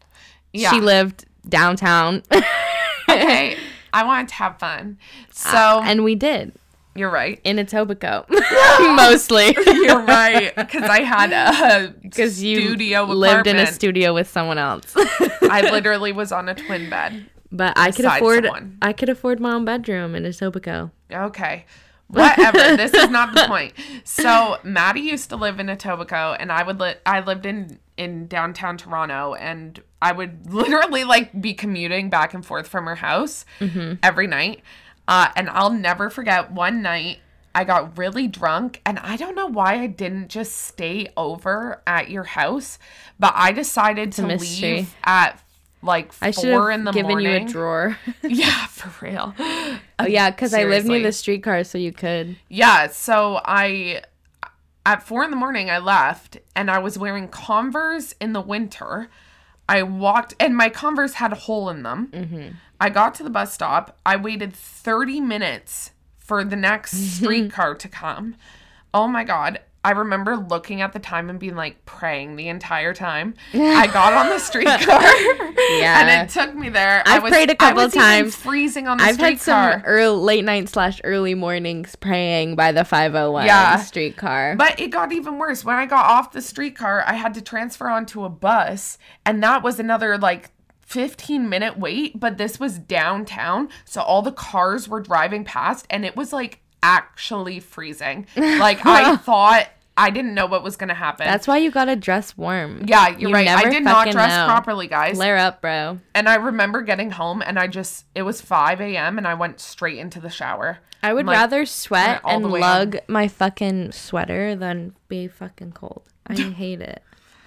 Speaker 1: yeah.
Speaker 2: She lived downtown.
Speaker 1: Okay. I wanted to have fun. So,
Speaker 2: And we did.
Speaker 1: you're right.
Speaker 2: In Etobicoke. Mostly.
Speaker 1: You're right. Because I had a
Speaker 2: Because you
Speaker 1: studio
Speaker 2: lived in a
Speaker 1: apartment.
Speaker 2: studio with someone else.
Speaker 1: I literally was on a twin bed.
Speaker 2: But I could
Speaker 1: Beside
Speaker 2: afford
Speaker 1: someone.
Speaker 2: I could afford my own bedroom in Etobicoke.
Speaker 1: Okay. Whatever. This is not the point. So Maddie used to live in Etobicoke, and I would li- I lived in in downtown Toronto, and I would literally like be commuting back and forth from her house every night. Uh, and I'll never forget one night I got really drunk, and I don't know why I didn't just stay over at your house, but I decided to
Speaker 2: mystery.
Speaker 1: leave at like
Speaker 2: I should
Speaker 1: four in
Speaker 2: have
Speaker 1: the
Speaker 2: given
Speaker 1: morning.
Speaker 2: you a drawer.
Speaker 1: Yeah, for real.
Speaker 2: Oh yeah, because I lived near
Speaker 1: Seriously.
Speaker 2: the streetcar, so you could.
Speaker 1: Yeah, so I, at four in the morning, I left, and I was wearing Converse in the winter. I walked, and my Converse had a hole in them. Mm-hmm. I got to the bus stop. I waited thirty minutes for the next streetcar to come. Oh my God. I remember looking at the time and being like praying the entire time. I got on the streetcar.
Speaker 2: Yeah.
Speaker 1: And it took me there.
Speaker 2: I've
Speaker 1: I was,
Speaker 2: prayed a couple
Speaker 1: I was even
Speaker 2: times.
Speaker 1: freezing on the
Speaker 2: I've had
Speaker 1: streetcar.
Speaker 2: some early, late night slash early mornings praying by the five oh one
Speaker 1: Yeah.
Speaker 2: streetcar.
Speaker 1: But it got even worse. When I got off the streetcar, I had to transfer onto a bus, and that was another like fifteen minute wait, but this was downtown, so all the cars were driving past, and it was like actually freezing. Like I thought, I didn't know what was going to happen.
Speaker 2: That's why you gotta dress warm.
Speaker 1: Yeah, you're
Speaker 2: You
Speaker 1: right. I
Speaker 2: never
Speaker 1: did not
Speaker 2: fucking
Speaker 1: dress
Speaker 2: know.
Speaker 1: properly, guys.
Speaker 2: Flare up, bro.
Speaker 1: And I remember getting home, and I just, it was five a.m., and I went straight into the shower.
Speaker 2: I would
Speaker 1: I'm like,
Speaker 2: rather sweat
Speaker 1: went all
Speaker 2: and
Speaker 1: the way
Speaker 2: lug my fucking sweater than be fucking cold. I hate it.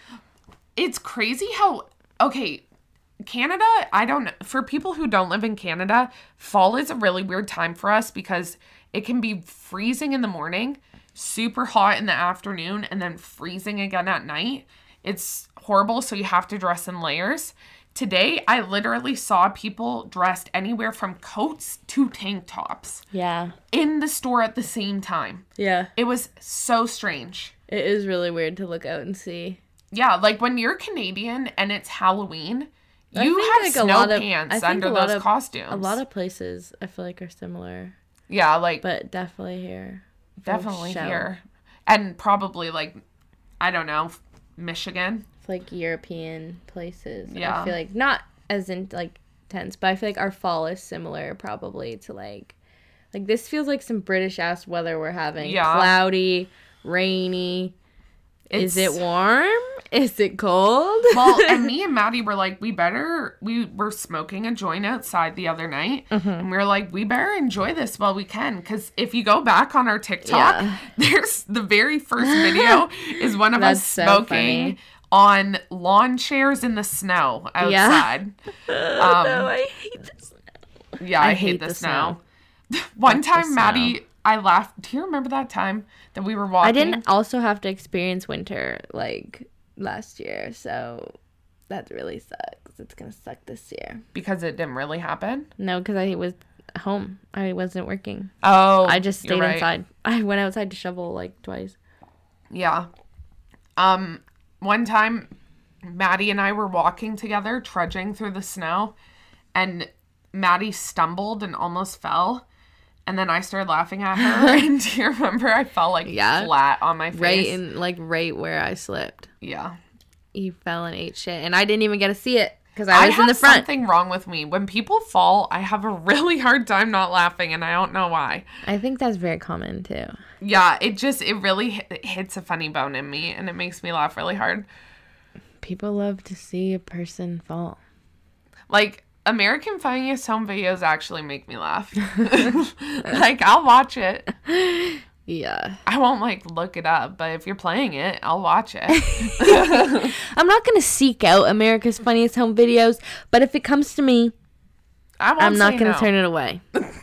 Speaker 1: It's crazy how, okay, Canada, I don't, for people who don't live in Canada, fall is a really weird time for us because it can be freezing in the morning, super hot in the afternoon, and then freezing again at night. It's horrible, so you have to dress in layers. Today, I literally saw people dressed anywhere from coats to tank tops
Speaker 2: Yeah.
Speaker 1: in the store at the same time.
Speaker 2: Yeah.
Speaker 1: It was so strange.
Speaker 2: It is really weird to look out and see.
Speaker 1: Yeah, like when you're Canadian and it's Halloween,
Speaker 2: I
Speaker 1: you
Speaker 2: think,
Speaker 1: have
Speaker 2: like, a
Speaker 1: snow
Speaker 2: lot of- I
Speaker 1: pants
Speaker 2: think
Speaker 1: under
Speaker 2: a lot
Speaker 1: those
Speaker 2: of-
Speaker 1: costumes.
Speaker 2: A lot of places I feel like are similar,
Speaker 1: yeah, like
Speaker 2: but definitely here. For
Speaker 1: definitely
Speaker 2: sure.
Speaker 1: here, and probably like I don't know, Michigan.
Speaker 2: It's like European places.
Speaker 1: Yeah.
Speaker 2: I feel like not as in like tense, but I feel like our fall is similar probably to like like this feels like some British ass weather we're having.
Speaker 1: Yeah.
Speaker 2: Cloudy, rainy. Is it
Speaker 1: It's-
Speaker 2: warm? Is it cold?
Speaker 1: Well, and me and Maddie were like, we better. We were smoking a joint outside the other night,
Speaker 2: Mm-hmm.
Speaker 1: and we were like, we better enjoy this while we can, because if you go back on our TikTok,
Speaker 2: Yeah.
Speaker 1: there's the very first video is one of
Speaker 2: That's
Speaker 1: us
Speaker 2: so
Speaker 1: smoking
Speaker 2: funny.
Speaker 1: on lawn chairs in the snow outside. Um,
Speaker 2: no, I hate this.
Speaker 1: Yeah, I, hate, the, snow. One
Speaker 2: Fuck the
Speaker 1: time, Maddie, I laughed. Do you remember that time that we were walking?
Speaker 2: I didn't also have to experience winter like last year, so That really sucks. It's gonna suck this year.
Speaker 1: Because it didn't really happen?
Speaker 2: No, because I was home. I wasn't working.
Speaker 1: Oh,
Speaker 2: I just stayed
Speaker 1: right.
Speaker 2: inside. I went outside to shovel like twice.
Speaker 1: Yeah. Um, one time, Maddie and I were walking together, trudging through the snow, and Maddie stumbled and almost fell. And then I started laughing at her. And do you remember I fell like
Speaker 2: Yeah.
Speaker 1: flat on my face?
Speaker 2: Right in like right where I slipped.
Speaker 1: Yeah.
Speaker 2: You fell and ate shit, and I didn't even get to see it because I was
Speaker 1: I
Speaker 2: in the
Speaker 1: have
Speaker 2: front.
Speaker 1: something wrong with me. When people fall, I have a really hard time not laughing, and I don't know why.
Speaker 2: I think that's very common too.
Speaker 1: Yeah, it just, it really hit, it hits a funny bone in me, and it makes me laugh really hard.
Speaker 2: People love to see a person fall.
Speaker 1: Like, American Funniest Home Videos actually make me laugh. Like, I'll watch it.
Speaker 2: Yeah.
Speaker 1: I won't, like, look it up, but if you're playing it, I'll watch it.
Speaker 2: I'm not going to seek out America's Funniest Home Videos, but if it comes to me,
Speaker 1: I won't
Speaker 2: I'm not
Speaker 1: say
Speaker 2: going to
Speaker 1: no.
Speaker 2: turn it away.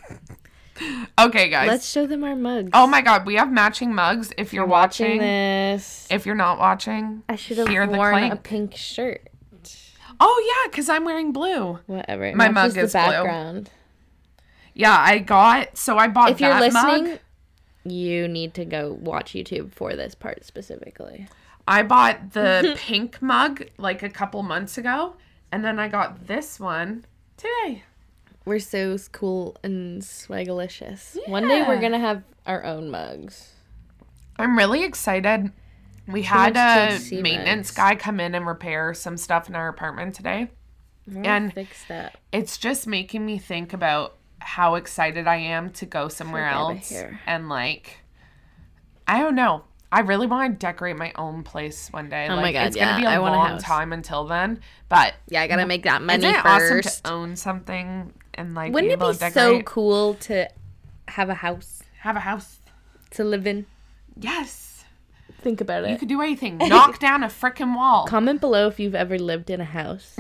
Speaker 1: Okay, guys.
Speaker 2: Let's show them our mugs.
Speaker 1: Oh my god, we have matching mugs. If you're,
Speaker 2: You're
Speaker 1: watching,
Speaker 2: watching this.
Speaker 1: if you're not watching,
Speaker 2: I should have
Speaker 1: hear the
Speaker 2: worn a
Speaker 1: clank.
Speaker 2: pink shirt.
Speaker 1: Oh yeah, because I'm wearing blue.
Speaker 2: Whatever. It
Speaker 1: My
Speaker 2: matches
Speaker 1: mug is
Speaker 2: the
Speaker 1: blue.
Speaker 2: background.
Speaker 1: Yeah, I got, so I bought
Speaker 2: If you're
Speaker 1: that
Speaker 2: listening,
Speaker 1: mug.
Speaker 2: you need to go watch YouTube for this part specifically.
Speaker 1: I bought the pink mug like a couple months ago, and then I got this one today.
Speaker 2: We're so cool and swagalicious. One day we're
Speaker 1: Yeah.
Speaker 2: going to have our own mugs.
Speaker 1: I'm really excited. We had
Speaker 2: much
Speaker 1: a
Speaker 2: T C
Speaker 1: maintenance
Speaker 2: mugs.
Speaker 1: guy come in and repair some stuff in our apartment today.
Speaker 2: We'll
Speaker 1: And
Speaker 2: fix that.
Speaker 1: It's just making me think about how excited I am to go somewhere
Speaker 2: Forget it
Speaker 1: else.
Speaker 2: here.
Speaker 1: And like, I don't know. I really want to decorate my own place one day.
Speaker 2: Oh
Speaker 1: like,
Speaker 2: my God,
Speaker 1: it's gonna
Speaker 2: yeah,
Speaker 1: be a
Speaker 2: I want a
Speaker 1: long
Speaker 2: house.
Speaker 1: time until then. But
Speaker 2: Yeah, I got to make that money
Speaker 1: isn't it
Speaker 2: first.
Speaker 1: awesome to own something and like
Speaker 2: Wouldn't
Speaker 1: be
Speaker 2: it
Speaker 1: able
Speaker 2: be
Speaker 1: to
Speaker 2: so
Speaker 1: decorate?
Speaker 2: cool to have a house
Speaker 1: Have a house.
Speaker 2: to live in?
Speaker 1: Yes.
Speaker 2: Think about
Speaker 1: You
Speaker 2: it.
Speaker 1: could do anything. Knock down a frickin' wall.
Speaker 2: Comment below if you've ever lived in a house.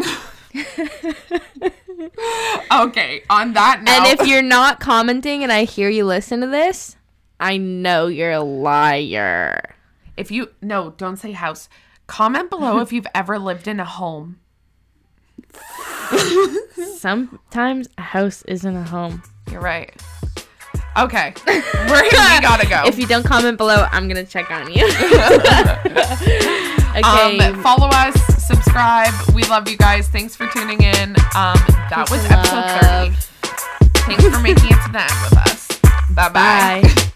Speaker 1: Okay, on that note.
Speaker 2: And if you're not commenting and I hear you listen to this, I know you're a liar.
Speaker 1: If you, no, don't say house. Comment below if you've ever lived in a home.
Speaker 2: Sometimes a house isn't a home.
Speaker 1: You're right. Okay. We're, we gotta go.
Speaker 2: If you don't comment below, I'm going to check on you. Okay.
Speaker 1: Um, follow us, subscribe. We love you guys. Thanks for tuning in. Um, that
Speaker 2: Peace
Speaker 1: was
Speaker 2: and
Speaker 1: episode
Speaker 2: love.
Speaker 1: thirty. Thanks for making it to the end with us. Bye-bye.
Speaker 2: Bye.